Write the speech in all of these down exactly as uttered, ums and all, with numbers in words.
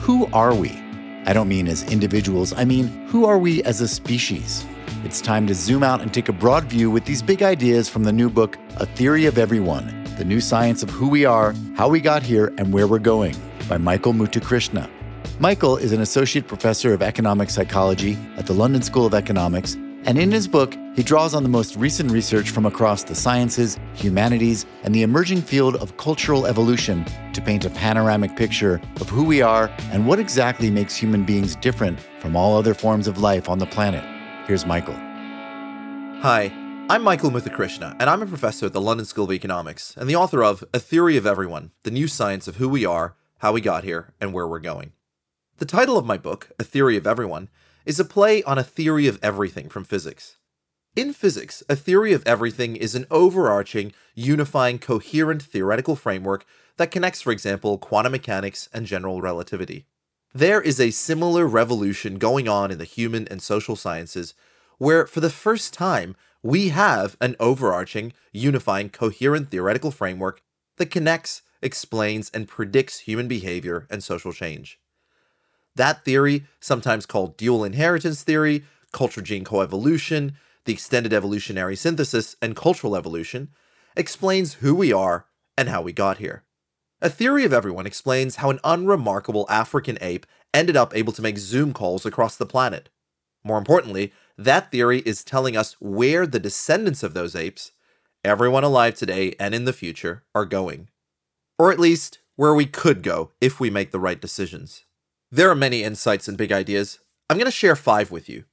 Who are we? I don't mean as individuals, I mean, who are we as a species? It's time to zoom out and take a broad view with these big ideas from the new book, A Theory of Everyone, The New Science of Who We Are, How We Got Here, and Where We're Going, by Michael Muthukrishna. Michael is an associate professor of economic psychology at the London School of Economics, and in his book, he draws on the most recent research from across the sciences, humanities, and the emerging field of cultural evolution to paint a panoramic picture of who we are and what exactly makes human beings different from all other forms of life on the planet. Here's Michael. Hi, I'm Michael Muthukrishna, and I'm a professor at the London School of Economics and the author of A Theory of Everyone, The New Science of Who We Are, How We Got Here, and Where We're Going. The title of my book, A Theory of Everyone, is a play on a theory of everything from physics. In physics, a theory of everything is an overarching, unifying, coherent theoretical framework that connects, for example, quantum mechanics and general relativity. There is a similar revolution going on in the human and social sciences, where, for the first time, we have an overarching, unifying, coherent theoretical framework that connects, explains, and predicts human behavior and social change. That theory, sometimes called dual inheritance theory, culture-gene coevolution, the extended evolutionary synthesis, and cultural evolution, explains who we are and how we got here. A Theory of Everyone explains how an unremarkable African ape ended up able to make Zoom calls across the planet. More importantly, that theory is telling us where the descendants of those apes, everyone alive today and in the future, are going. Or at least, where we could go if we make the right decisions. There are many insights and big ideas. I'm going to share five with you.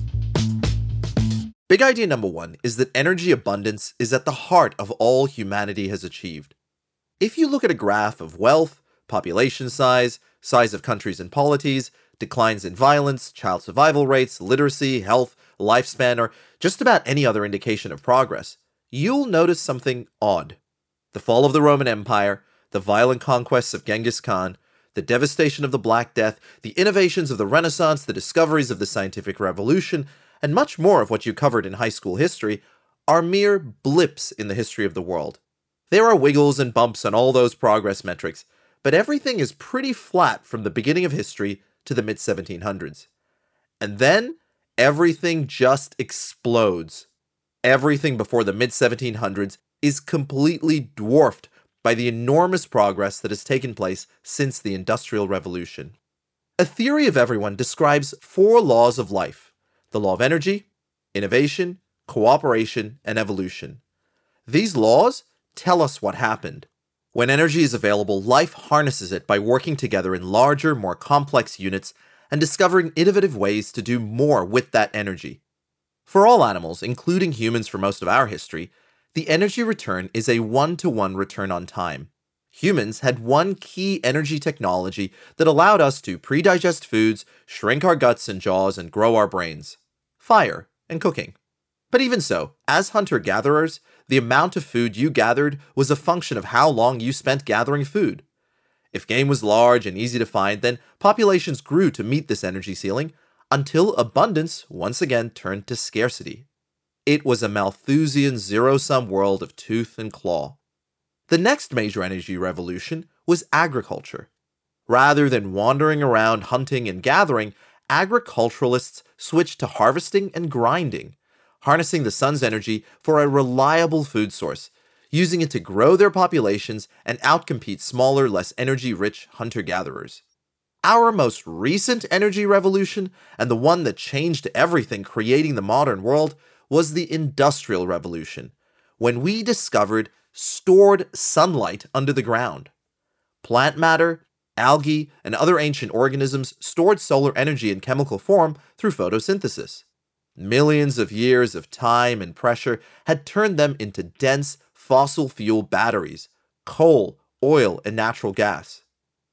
Big idea number one is that energy abundance is at the heart of all humanity has achieved. If you look at a graph of wealth, population size, size of countries and polities, declines in violence, child survival rates, literacy, health, lifespan, or just about any other indication of progress, you'll notice something odd. The fall of the Roman Empire, the violent conquests of Genghis Khan, the devastation of the Black Death, the innovations of the Renaissance, the discoveries of the scientific revolution, and much more of what you covered in high school history are mere blips in the history of the world. There are wiggles and bumps on all those progress metrics, but everything is pretty flat from the beginning of history to the mid seventeen hundreds. And then, everything just explodes. Everything before the mid seventeen hundreds is completely dwarfed by the enormous progress that has taken place since the Industrial Revolution. A Theory of Everyone describes four laws of life: the law of energy, innovation, cooperation, and evolution. These laws tell us what happened. When energy is available, life harnesses it by working together in larger, more complex units and discovering innovative ways to do more with that energy. For all animals, including humans for most of our history, the energy return is a one-to-one return on time. Humans had one key energy technology that allowed us to pre-digest foods, shrink our guts and jaws, and grow our brains: fire and cooking. But even so, as hunter-gatherers, the amount of food you gathered was a function of how long you spent gathering food. If game was large and easy to find, then populations grew to meet this energy ceiling until abundance once again turned to scarcity. It was a Malthusian zero-sum world of tooth and claw. The next major energy revolution was agriculture. Rather than wandering around hunting and gathering, agriculturalists switched to harvesting and grinding, harnessing the sun's energy for a reliable food source, using it to grow their populations and outcompete smaller, less energy-rich hunter-gatherers. Our most recent energy revolution, and the one that changed everything creating the modern world, was the Industrial Revolution, when we discovered stored sunlight under the ground. Plant matter, algae, and other ancient organisms stored solar energy in chemical form through photosynthesis. Millions of years of time and pressure had turned them into dense fossil fuel batteries: coal, oil, and natural gas.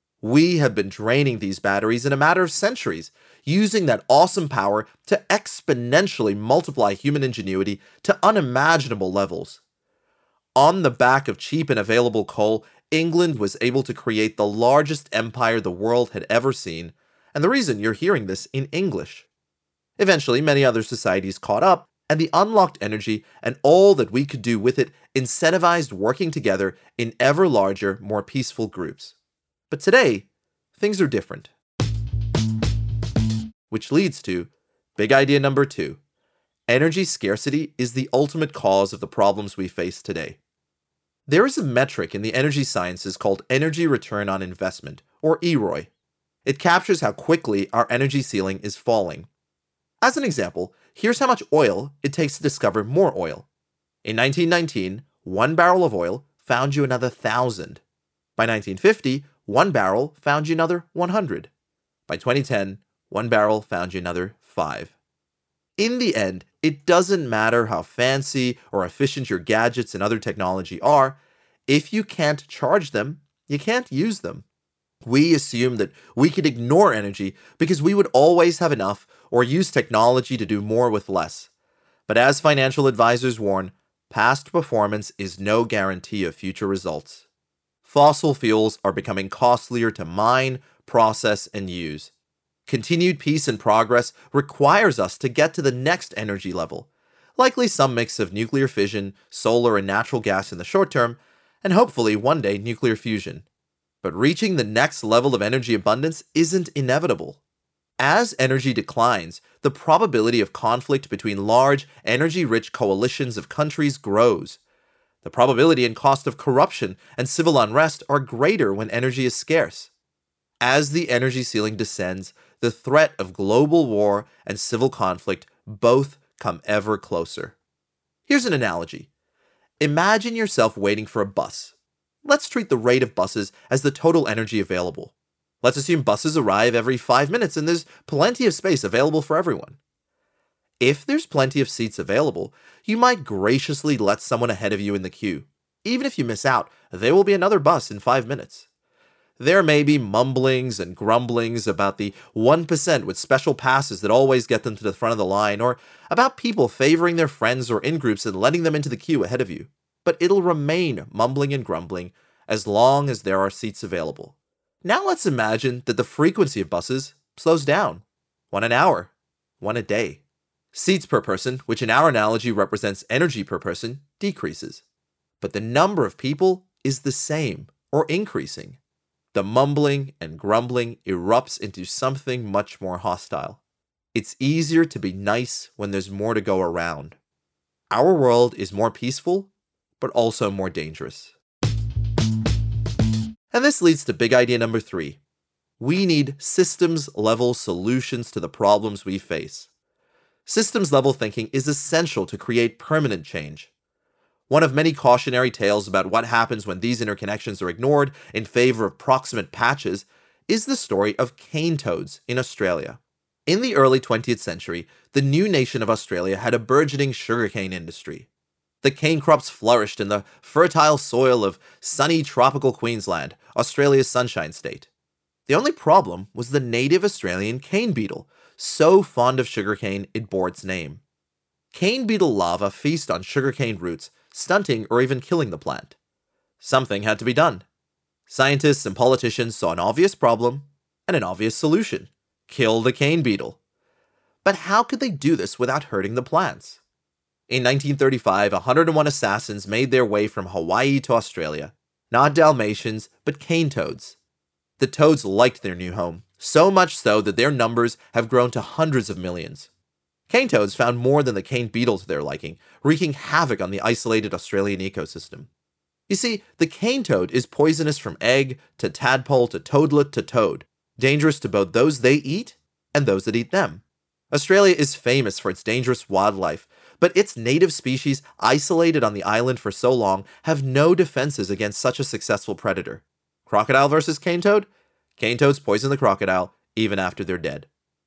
We have been draining these batteries in a matter of centuries, using that awesome power to exponentially multiply human ingenuity to unimaginable levels. On the back of cheap and available coal, England was able to create the largest empire the world had ever seen, and the reason you're hearing this in English. Eventually, many other societies caught up, and the unlocked energy and all that we could do with it incentivized working together in ever larger, more peaceful groups. But today, things are different. Which leads to big idea number two. Energy scarcity is the ultimate cause of the problems we face today. There is a metric in the energy sciences called energy return on investment, or E R O I. It captures how quickly our energy ceiling is falling. As an example, here's how much oil it takes to discover more oil. In nineteen nineteen, one barrel of oil found you another thousand. By nineteen fifty, one barrel found you another one hundred. By twenty ten, one barrel found you another five. In the end, it doesn't matter how fancy or efficient your gadgets and other technology are. If you can't charge them, you can't use them. We assume that we could ignore energy because we would always have enough or use technology to do more with less. But as financial advisors warn, past performance is no guarantee of future results. Fossil fuels are becoming costlier to mine, process, and use. Continued peace and progress requires us to get to the next energy level, likely some mix of nuclear fission, solar, and natural gas in the short term, and hopefully one day nuclear fusion. But reaching the next level of energy abundance isn't inevitable. As energy declines, the probability of conflict between large, energy-rich coalitions of countries grows. The probability and cost of corruption and civil unrest are greater when energy is scarce. As the energy ceiling descends, the threat of global war and civil conflict both come ever closer. Here's an analogy. Imagine yourself waiting for a bus. Let's treat the rate of buses as the total energy available. Let's assume buses arrive every five minutes and there's plenty of space available for everyone. If there's plenty of seats available, you might graciously let someone ahead of you in the queue. Even if you miss out, there will be another bus in five minutes. There may be mumblings and grumblings about the one percent with special passes that always get them to the front of the line, or about people favoring their friends or in-groups and letting them into the queue ahead of you. But it'll remain mumbling and grumbling as long as there are seats available. Now let's imagine that the frequency of buses slows down. One an hour, one a day. Seats per person, which in our analogy represents energy per person, decreases. But the number of people is the same or increasing. The mumbling and grumbling erupts into something much more hostile. It's easier to be nice when there's more to go around. Our world is more peaceful, but also more dangerous. And this leads to big idea number three. We need systems-level solutions to the problems we face. Systems-level thinking is essential to create permanent change. One of many cautionary tales about what happens when these interconnections are ignored in favor of proximate patches is the story of cane toads in Australia. In the early twentieth century, the new nation of Australia had a burgeoning sugarcane industry. The cane crops flourished in the fertile soil of sunny tropical Queensland, Australia's Sunshine State. The only problem was the native Australian cane beetle, so fond of sugarcane it bore its name. Cane beetle larvae feast on sugarcane roots, stunting or even killing the plant. Something had to be done. Scientists and politicians saw an obvious problem and an obvious solution: kill the cane beetle. But how could they do this without hurting the plants? In nineteen thirty-five, one hundred one assassins made their way from Hawaii to Australia. Not Dalmatians, but cane toads. The toads liked their new home, so much so that their numbers have grown to hundreds of millions. Cane toads found more than the cane beetle to their liking, wreaking havoc on the isolated Australian ecosystem. You see, the cane toad is poisonous from egg to tadpole to toadlet to toad, dangerous to both those they eat and those that eat them. Australia is famous for its dangerous wildlife, but its native species, isolated on the island for so long, have no defenses against such a successful predator. Crocodile versus cane toad? Cane toads poison the crocodile even after they're dead.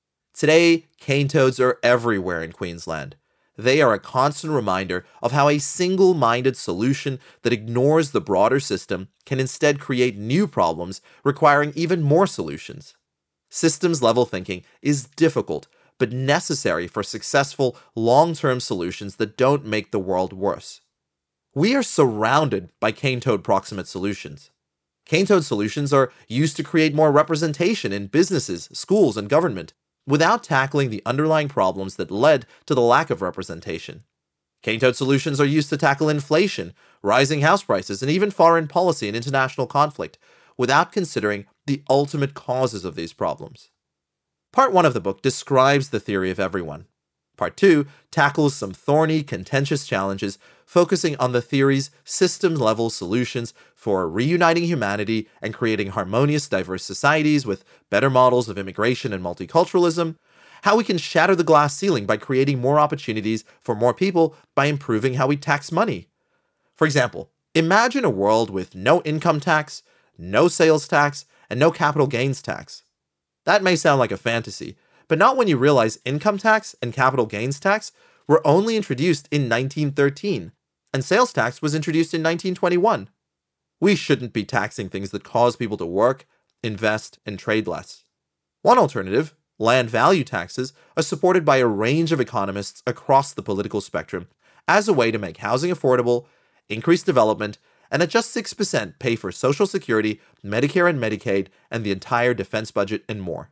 Today, cane toads are everywhere in Queensland. They are a constant reminder of how a single-minded solution that ignores the broader system can instead create new problems requiring even more solutions. Systems-level thinking is difficult, but necessary for successful, long-term solutions that don't make the world worse. We are surrounded by cane toad proximate solutions. Cane toad solutions are used to create more representation in businesses, schools, and government, without tackling the underlying problems that led to the lack of representation. Cane toad solutions are used to tackle inflation, rising house prices, and even foreign policy and international conflict, without considering the ultimate causes of these problems. Part one of the book describes the theory of everyone. Part two tackles some thorny, contentious challenges, focusing on the theory's system-level solutions for reuniting humanity and creating harmonious, diverse societies with better models of immigration and multiculturalism, how we can shatter the glass ceiling by creating more opportunities for more people by improving how we tax money. For example, imagine a world with no income tax, no sales tax, and no capital gains tax. That may sound like a fantasy, but not when you realize income tax and capital gains tax were only introduced in nineteen thirteen, and sales tax was introduced in nineteen twenty-one. We shouldn't be taxing things that cause people to work, invest, and trade less. One alternative, land value taxes, are supported by a range of economists across the political spectrum as a way to make housing affordable, increase development, and at just six percent pay for Social Security, Medicare and Medicaid, and the entire defense budget and more.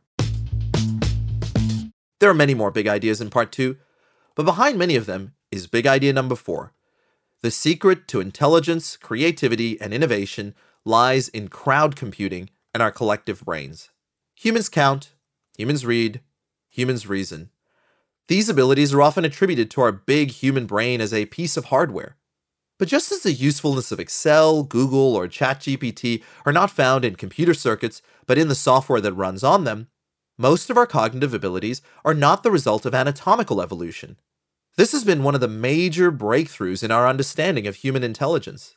There are many more big ideas in part two, but behind many of them is big idea number four. The secret to intelligence, creativity, and innovation lies in crowd computing and our collective brains. Humans count, humans read, humans reason. These abilities are often attributed to our big human brain as a piece of hardware. But just as the usefulness of Excel, Google, or ChatGPT are not found in computer circuits, but in the software that runs on them, most of our cognitive abilities are not the result of anatomical evolution. This has been one of the major breakthroughs in our understanding of human intelligence.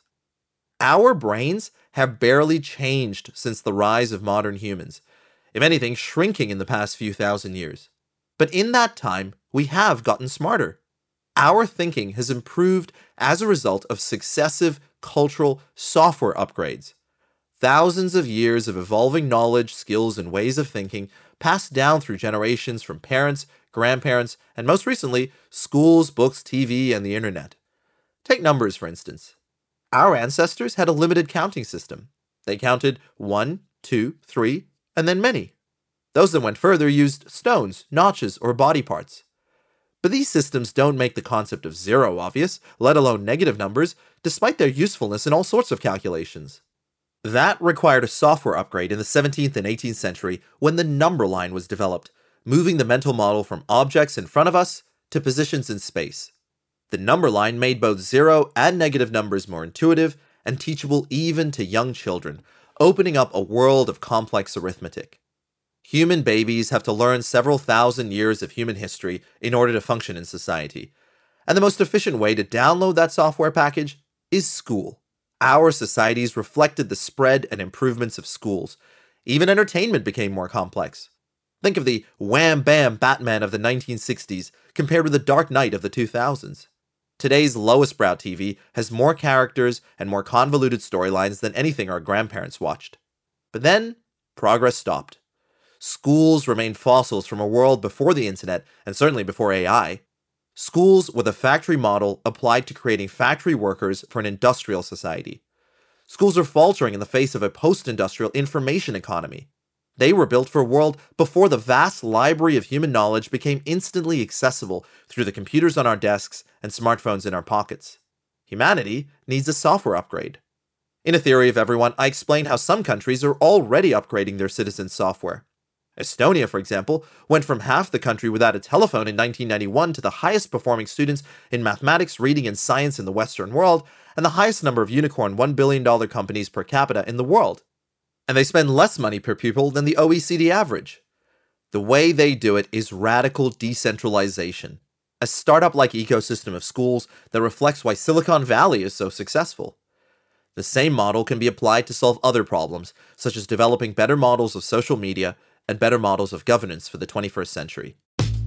Our brains have barely changed since the rise of modern humans, if anything, shrinking in the past few thousand years. But in that time, we have gotten smarter. Our thinking has improved as a result of successive cultural software upgrades. Thousands of years of evolving knowledge, skills, and ways of thinking passed down through generations from parents, grandparents, and most recently, schools, books, T V, and the internet. Take numbers, for instance. Our ancestors had a limited counting system. They counted one, two, three, and then many. Those that went further used stones, notches, or body parts. But these systems don't make the concept of zero obvious, let alone negative numbers, despite their usefulness in all sorts of calculations. That required a software upgrade in the seventeenth and eighteenth century when the number line was developed, moving the mental model from objects in front of us to positions in space. The number line made both zero and negative numbers more intuitive and teachable even to young children, opening up a world of complex arithmetic. Human babies have to learn several thousand years of human history in order to function in society, and the most efficient way to download that software package is school. Our societies reflected the spread and improvements of schools. Even entertainment became more complex. Think of the wham-bam Batman of the nineteen sixties compared with the Dark Knight of the two thousands. Today's lowest brow T V has more characters and more convoluted storylines than anything our grandparents watched. But then, progress stopped. Schools remained fossils from a world before the internet and certainly before A I. Schools with a factory model applied to creating factory workers for an industrial society. Schools are faltering in the face of a post-industrial information economy. They were built for a world before the vast library of human knowledge became instantly accessible through the computers on our desks and smartphones in our pockets. Humanity needs a software upgrade. In A Theory of Everyone, I explain how some countries are already upgrading their citizens' software. Estonia, for example, went from half the country without a telephone in nineteen ninety-one to the highest performing students in mathematics, reading, and science in the Western world, and the highest number of unicorn one billion dollars companies per capita in the world. And they spend less money per pupil than the O E C D average. The way they do it is radical decentralization, a startup-like ecosystem of schools that reflects why Silicon Valley is so successful. The same model can be applied to solve other problems, such as developing better models of social media and better models of governance for the twenty-first century.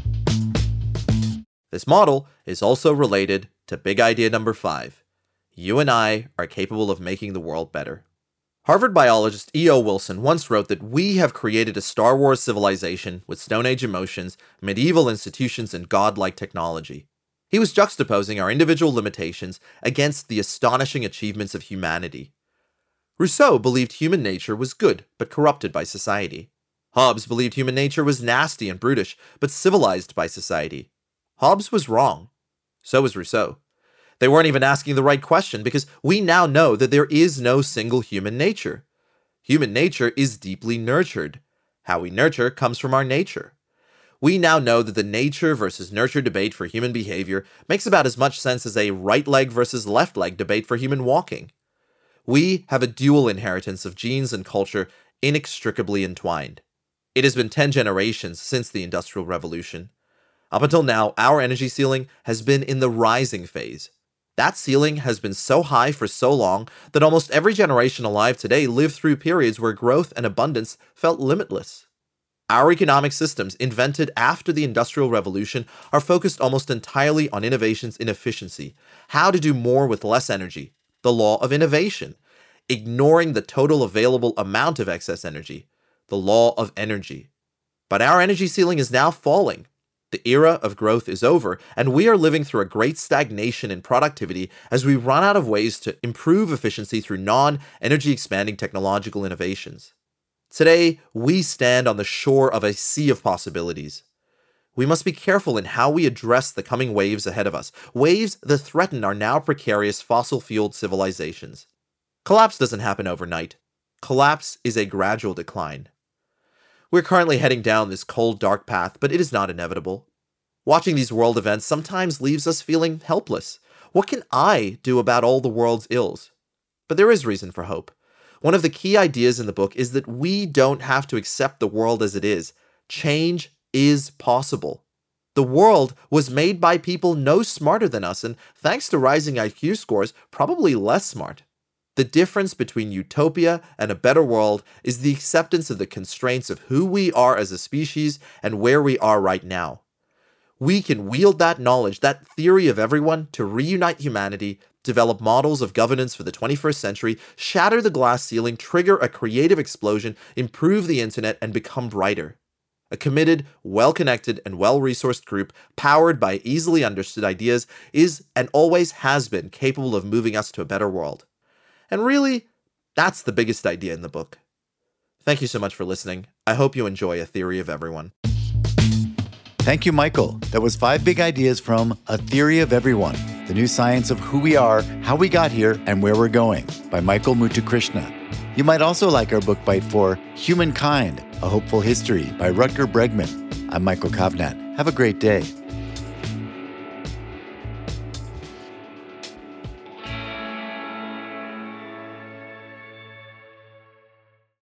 This model is also related to big idea number five. You and I are capable of making the world better. Harvard biologist E O Wilson once wrote that we have created a Star Wars civilization with Stone Age emotions, medieval institutions, and godlike technology. He was juxtaposing our individual limitations against the astonishing achievements of humanity. Rousseau believed human nature was good, but corrupted by society. Hobbes believed human nature was nasty and brutish, but civilized by society. Hobbes was wrong. So was Rousseau. They weren't even asking the right question because we now know that there is no single human nature. Human nature is deeply nurtured. How we nurture comes from our nature. We now know that the nature versus nurture debate for human behavior makes about as much sense as a right leg versus left leg debate for human walking. We have a dual inheritance of genes and culture inextricably entwined. It has been ten generations since the Industrial Revolution. Up until now, our energy ceiling has been in the rising phase. That ceiling has been so high for so long that almost every generation alive today lived through periods where growth and abundance felt limitless. Our economic systems, invented after the Industrial Revolution, are focused almost entirely on innovations in efficiency, how to do more with less energy, the law of innovation, ignoring the total available amount of excess energy, the law of energy. But our energy ceiling is now falling. The era of growth is over, and we are living through a great stagnation in productivity as we run out of ways to improve efficiency through non-energy expanding technological innovations. Today, we stand on the shore of a sea of possibilities. We must be careful in how we address the coming waves ahead of us, waves that threaten our now precarious fossil-fueled civilizations. Collapse doesn't happen overnight. Collapse is a gradual decline. We're currently heading down this cold, dark path, but it is not inevitable. Watching these world events sometimes leaves us feeling helpless. What can I do about all the world's ills? But there is reason for hope. One of the key ideas in the book is that we don't have to accept the world as it is. Change is possible. The world was made by people no smarter than us, and thanks to rising I Q scores, probably less smart. The difference between utopia and a better world is the acceptance of the constraints of who we are as a species and where we are right now. We can wield that knowledge, that theory of everyone, to reunite humanity, develop models of governance for the twenty-first century, shatter the glass ceiling, trigger a creative explosion, improve the internet, and become brighter. A committed, well-connected, and well-resourced group powered by easily understood ideas is and always has been capable of moving us to a better world. And really, that's the biggest idea in the book. Thank you so much for listening. I hope you enjoy A Theory of Everyone. Thank you, Michael. That was five big ideas from A Theory of Everyone, the new science of who we are, how we got here, and where we're going, by Michael Muthukrishna. You might also like our book bite for Humankind, A Hopeful History by Rutger Bregman. I'm Michael Kovnat. Have a great day.